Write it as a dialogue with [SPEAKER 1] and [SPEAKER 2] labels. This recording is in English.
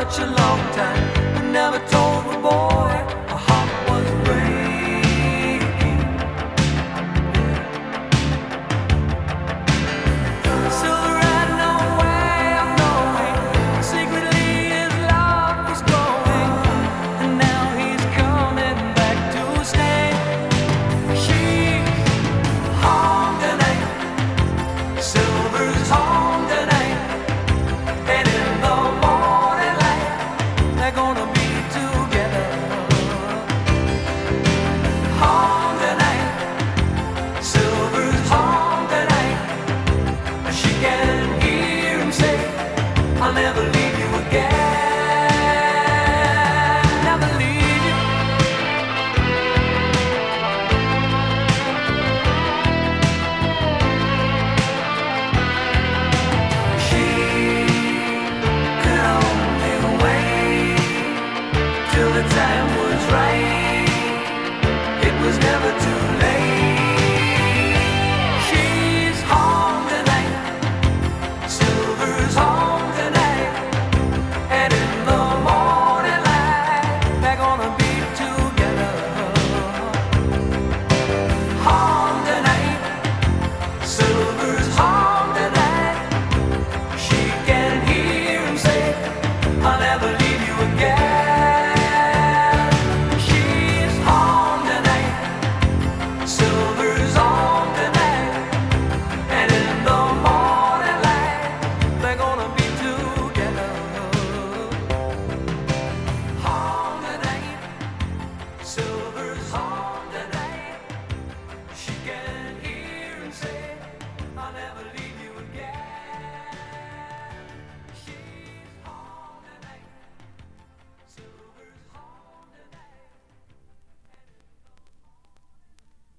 [SPEAKER 1] such a long time. I never told the boy my heart was breaking. Silver had no way of knowing secretly his love was going, and now he's coming back to stay. She's home tonight, Silver's home tonight, and in the morning light they're gonna be together. Home tonight, Silver's home tonight. She can hear him say, I'll never leave you again. Never leave you. She could only wait till the time was right. It was never too late. She's home tonight, Silver's home tonight, and in the morning light they're gonna be together. Home tonight, Silver's home